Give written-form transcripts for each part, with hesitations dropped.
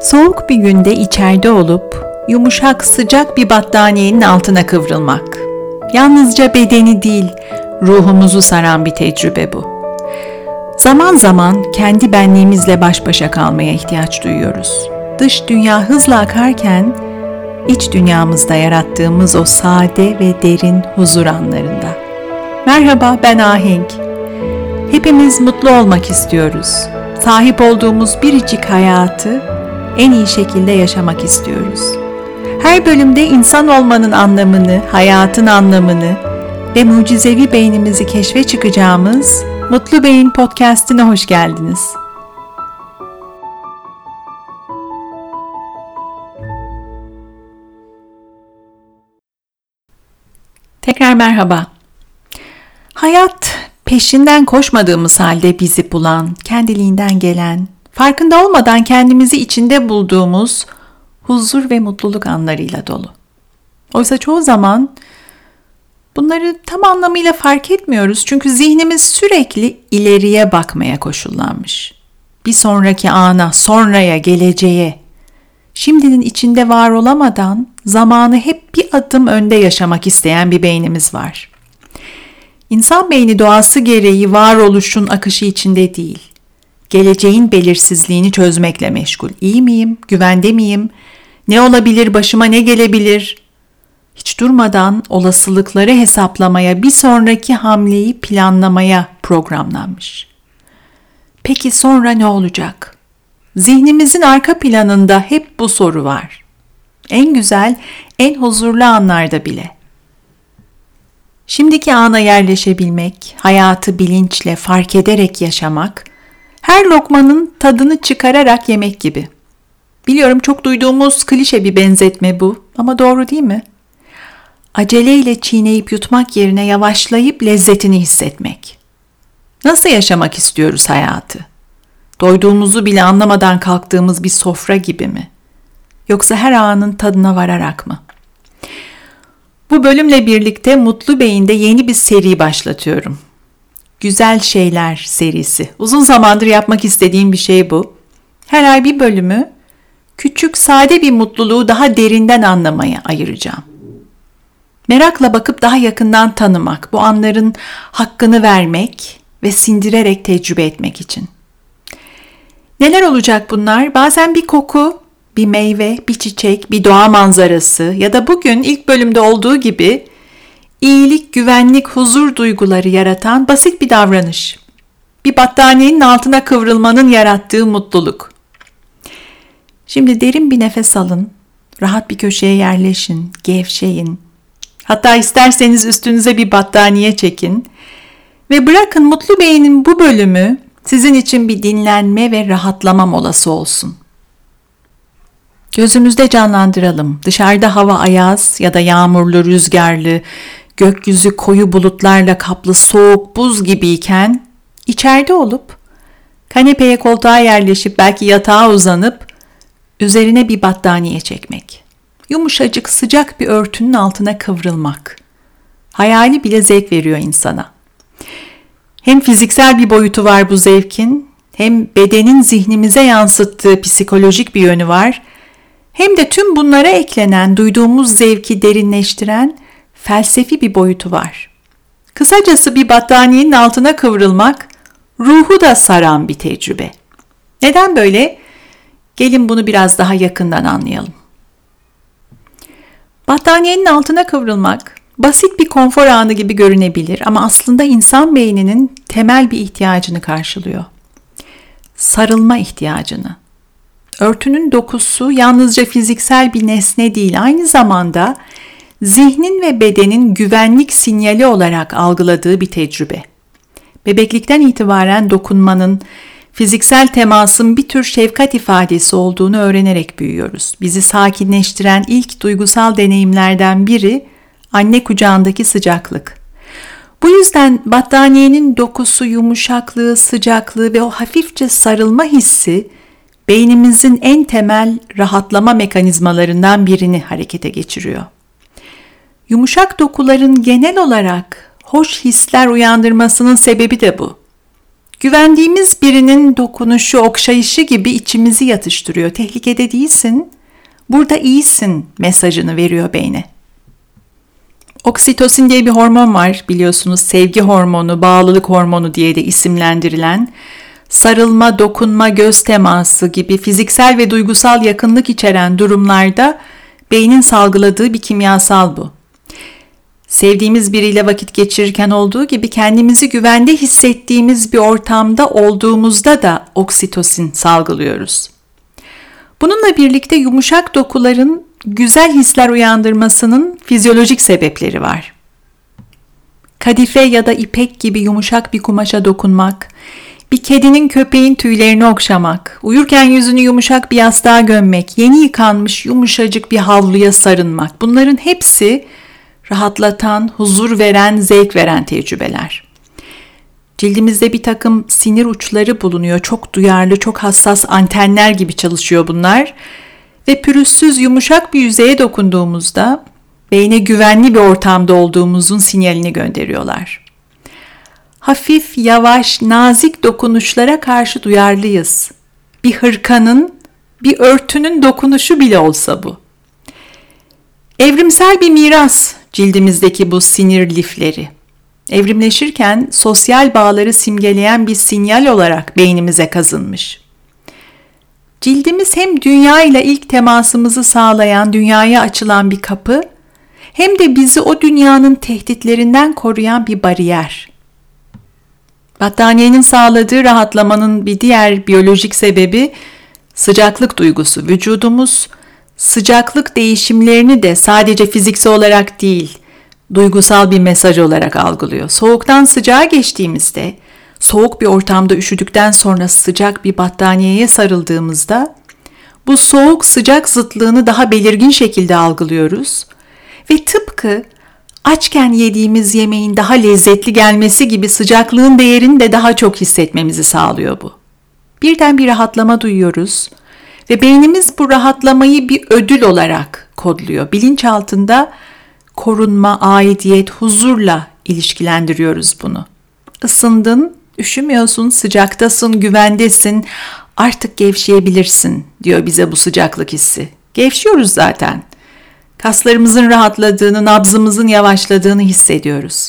Soğuk bir günde içeride olup yumuşak sıcak bir battaniyenin altına kıvrılmak. Yalnızca bedeni değil, ruhumuzu saran bir tecrübe bu. Zaman zaman kendi benliğimizle baş başa kalmaya ihtiyaç duyuyoruz. Dış dünya hızla akarken, iç dünyamızda yarattığımız o sade ve derin huzur anlarında. Merhaba, ben Ahenk. Hepimiz mutlu olmak istiyoruz. Sahip olduğumuz biricik hayatı en iyi şekilde yaşamak istiyoruz. Her bölümde insan olmanın anlamını, hayatın anlamını ve mucizevi beynimizi keşfe çıkacağımız Mutlu Beyin Podcast'ine hoş geldiniz. Tekrar merhaba. Hayat, peşinden koşmadığımız halde bizi bulan, kendiliğinden gelen, farkında olmadan kendimizi içinde bulduğumuz huzur ve mutluluk anlarıyla dolu. Oysa çoğu zaman bunları tam anlamıyla fark etmiyoruz çünkü zihnimiz sürekli ileriye bakmaya koşullanmış. Bir sonraki ana, sonraya, geleceğe. Şimdinin içinde var olamadan zamanı hep bir adım önde yaşamak isteyen bir beynimiz var. İnsan beyni doğası gereği varoluşun akışı içinde değil. Geleceğin belirsizliğini çözmekle meşgul. İyi miyim? Güvende miyim? Ne olabilir? Başıma ne gelebilir? Hiç durmadan olasılıkları hesaplamaya, bir sonraki hamleyi planlamaya programlanmış. Peki sonra ne olacak? Zihnimizin arka planında hep bu soru var. En güzel, en huzurlu anlarda bile. Şimdiki ana yerleşebilmek, hayatı bilinçle, fark ederek yaşamak, her lokmanın tadını çıkararak yemek gibi. Biliyorum çok duyduğumuz klişe bir benzetme bu ama doğru değil mi? Aceleyle çiğneyip yutmak yerine yavaşlayıp lezzetini hissetmek. Nasıl yaşamak istiyoruz hayatı? Doyduğumuzu bile anlamadan kalktığımız bir sofra gibi mi? Yoksa her anın tadına vararak mı? Bu bölümle birlikte Mutlu Beyin'de yeni bir seri başlatıyorum. Güzel Şeyler serisi. Uzun zamandır yapmak istediğim bir şey bu. Her ay bir bölümü küçük, sade bir mutluluğu daha derinden anlamaya ayıracağım. Merakla bakıp daha yakından tanımak, bu anların hakkını vermek ve sindirerek tecrübe etmek için. Neler olacak bunlar? Bazen bir koku, bir meyve, bir çiçek, bir doğa manzarası ya da bugün ilk bölümde olduğu gibi iyilik, güvenlik, huzur duyguları yaratan basit bir davranış. Bir battaniyenin altına kıvrılmanın yarattığı mutluluk. Şimdi derin bir nefes alın, rahat bir köşeye yerleşin, gevşeyin. Hatta isterseniz üstünüze bir battaniye çekin ve bırakın Mutlu Beyin'in bu bölümü sizin için bir dinlenme ve rahatlama molası olsun. Gözümüzde canlandıralım. Dışarıda hava ayaz ya da yağmurlu, rüzgarlı, gökyüzü koyu bulutlarla kaplı soğuk buz gibiyken içeride olup kanepeye koltuğa yerleşip belki yatağa uzanıp üzerine bir battaniye çekmek. Yumuşacık sıcak bir örtünün altına kıvrılmak. Hayali bile zevk veriyor insana. Hem fiziksel bir boyutu var bu zevkin, hem bedenin zihnimize yansıttığı psikolojik bir yönü var, hem de tüm bunlara eklenen, duyduğumuz zevki derinleştiren felsefi bir boyutu var. Kısacası bir battaniyenin altına kıvrılmak, ruhu da saran bir tecrübe. Neden böyle? Gelin bunu biraz daha yakından anlayalım. Battaniyenin altına kıvrılmak, basit bir konfor anı gibi görünebilir ama aslında insan beyninin temel bir ihtiyacını karşılıyor. Sarılma ihtiyacını. Örtünün dokusu yalnızca fiziksel bir nesne değil, aynı zamanda zihnin ve bedenin güvenlik sinyali olarak algıladığı bir tecrübe. Bebeklikten itibaren dokunmanın, fiziksel temasın bir tür şefkat ifadesi olduğunu öğrenerek büyüyoruz. Bizi sakinleştiren ilk duygusal deneyimlerden biri anne kucağındaki sıcaklık. Bu yüzden battaniyenin dokusu, yumuşaklığı, sıcaklığı ve o hafifçe sarılma hissi beynimizin en temel rahatlama mekanizmalarından birini harekete geçiriyor. Yumuşak dokuların genel olarak hoş hisler uyandırmasının sebebi de bu. Güvendiğimiz birinin dokunuşu, okşayışı gibi içimizi yatıştırıyor. Tehlikede değilsin, burada iyisin mesajını veriyor beyne. Oksitosin diye bir hormon var biliyorsunuz, sevgi hormonu, bağlılık hormonu diye de isimlendirilen, sarılma, dokunma, göz teması gibi fiziksel ve duygusal yakınlık içeren durumlarda beynin salgıladığı bir kimyasal bu. Sevdiğimiz biriyle vakit geçirirken olduğu gibi kendimizi güvende hissettiğimiz bir ortamda olduğumuzda da oksitosin salgılıyoruz. Bununla birlikte yumuşak dokuların güzel hisler uyandırmasının fizyolojik sebepleri var. Kadife ya da ipek gibi yumuşak bir kumaşa dokunmak, bir kedinin köpeğin tüylerini okşamak, uyurken yüzünü yumuşak bir yastığa gömmek, yeni yıkanmış yumuşacık bir havluya sarılmak, bunların hepsi rahatlatan, huzur veren, zevk veren tecrübeler. Cildimizde bir takım sinir uçları bulunuyor. Çok duyarlı, çok hassas antenler gibi çalışıyor bunlar. Ve pürüzsüz, yumuşak bir yüzeye dokunduğumuzda beyne güvenli bir ortamda olduğumuzun sinyalini gönderiyorlar. Hafif, yavaş, nazik dokunuşlara karşı duyarlıyız. Bir hırkanın, bir örtünün dokunuşu bile olsa bu. Evrimsel bir miras cildimizdeki bu sinir lifleri. Evrimleşirken sosyal bağları simgeleyen bir sinyal olarak beynimize kazınmış. Cildimiz hem dünya ile ilk temasımızı sağlayan, dünyaya açılan bir kapı, hem de bizi o dünyanın tehditlerinden koruyan bir bariyer. Battaniyenin sağladığı rahatlamanın bir diğer biyolojik sebebi sıcaklık duygusu. Vücudumuz sıcaklık değişimlerini de sadece fiziksel olarak değil, duygusal bir mesaj olarak algılıyor. Soğuktan sıcağa geçtiğimizde, soğuk bir ortamda üşüdükten sonra sıcak bir battaniyeye sarıldığımızda, bu soğuk sıcak zıtlığını daha belirgin şekilde algılıyoruz ve tıpkı açken yediğimiz yemeğin daha lezzetli gelmesi gibi sıcaklığın değerini de daha çok hissetmemizi sağlıyor bu. Birden bir rahatlama duyuyoruz ve beynimiz bu rahatlamayı bir ödül olarak kodluyor. Bilinçaltında korunma, aidiyet, huzurla ilişkilendiriyoruz bunu. Isındın, üşümüyorsun, sıcaktasın, güvendesin, artık gevşeyebilirsin diyor bize bu sıcaklık hissi. Gevşiyoruz zaten. Kaslarımızın rahatladığını, nabzımızın yavaşladığını hissediyoruz.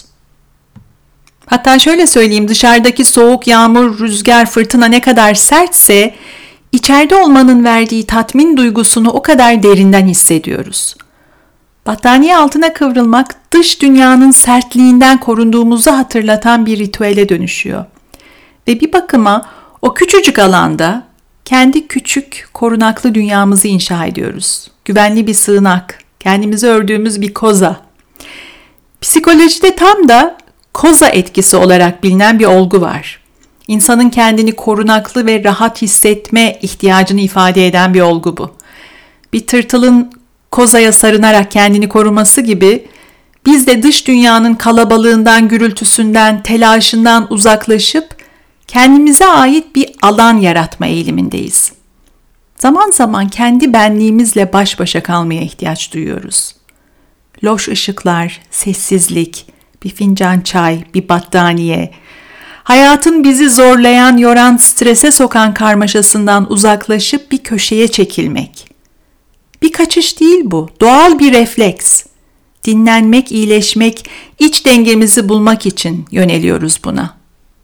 Hatta şöyle söyleyeyim, dışarıdaki soğuk, yağmur, rüzgar, fırtına ne kadar sertse, içeride olmanın verdiği tatmin duygusunu o kadar derinden hissediyoruz. Battaniye altına kıvrılmak dış dünyanın sertliğinden korunduğumuzu hatırlatan bir ritüele dönüşüyor. Ve bir bakıma o küçücük alanda kendi küçük, korunaklı dünyamızı inşa ediyoruz. Güvenli bir sığınak, kendimizi ördüğümüz bir koza. Psikolojide tam da koza etkisi olarak bilinen bir olgu var. İnsanın kendini korunaklı ve rahat hissetme ihtiyacını ifade eden bir olgu bu. Bir tırtılın kozaya sarınarak kendini koruması gibi biz de dış dünyanın kalabalığından, gürültüsünden, telaşından uzaklaşıp kendimize ait bir alan yaratma eğilimindeyiz. Zaman zaman kendi benliğimizle baş başa kalmaya ihtiyaç duyuyoruz. Loş ışıklar, sessizlik, bir fincan çay, bir battaniye, hayatın bizi zorlayan, yoran, strese sokan karmaşasından uzaklaşıp bir köşeye çekilmek. Bir kaçış değil bu, doğal bir refleks. Dinlenmek, iyileşmek, iç dengemizi bulmak için yöneliyoruz buna.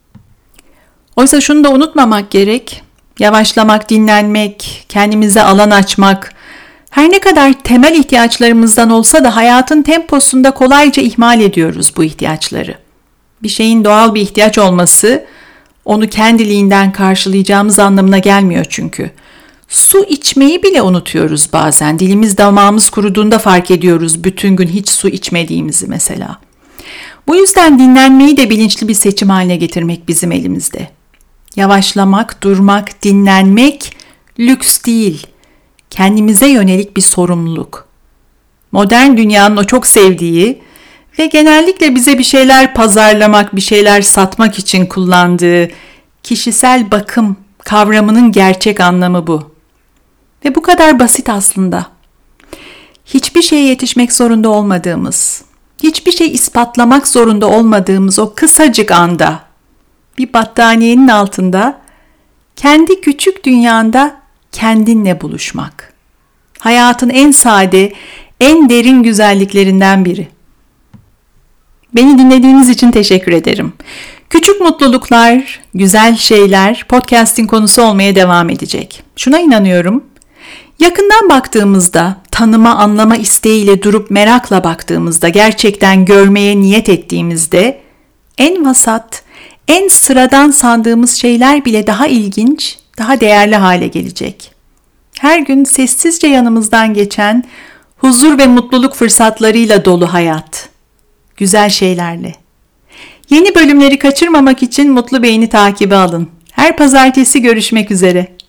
Oysa şunu da unutmamak gerek, yavaşlamak, dinlenmek, kendimize alan açmak, her ne kadar temel ihtiyaçlarımızdan olsa da hayatın temposunda kolayca ihmal ediyoruz bu ihtiyaçları. Bir şeyin doğal bir ihtiyaç olması, onu kendiliğinden karşılayacağımız anlamına gelmiyor çünkü. Su içmeyi bile unutuyoruz bazen. Dilimiz damağımız kuruduğunda fark ediyoruz bütün gün hiç su içmediğimizi mesela. Bu yüzden dinlenmeyi de bilinçli bir seçim haline getirmek bizim elimizde. Yavaşlamak, durmak, dinlenmek lüks değil. Kendimize yönelik bir sorumluluk. Modern dünyanın o çok sevdiği ve genellikle bize bir şeyler pazarlamak, bir şeyler satmak için kullandığı kişisel bakım kavramının gerçek anlamı bu. Ve bu kadar basit aslında. Hiçbir şeye yetişmek zorunda olmadığımız, hiçbir şey ispatlamak zorunda olmadığımız o kısacık anda bir battaniyenin altında, kendi küçük dünyanda kendinle buluşmak. Hayatın en sade, en derin güzelliklerinden biri. Beni dinlediğiniz için teşekkür ederim. Küçük mutluluklar, güzel şeyler podcast'in konusu olmaya devam edecek. Şuna inanıyorum. Yakından baktığımızda, tanıma, anlama isteğiyle durup merakla baktığımızda, gerçekten görmeye niyet ettiğimizde en vasat, en sıradan sandığımız şeyler bile daha ilginç, daha değerli hale gelecek. Her gün sessizce yanımızdan geçen huzur ve mutluluk fırsatlarıyla dolu hayat. Güzel şeylerle. Yeni bölümleri kaçırmamak için Mutlu Beyni takibe alın. Her pazartesi görüşmek üzere.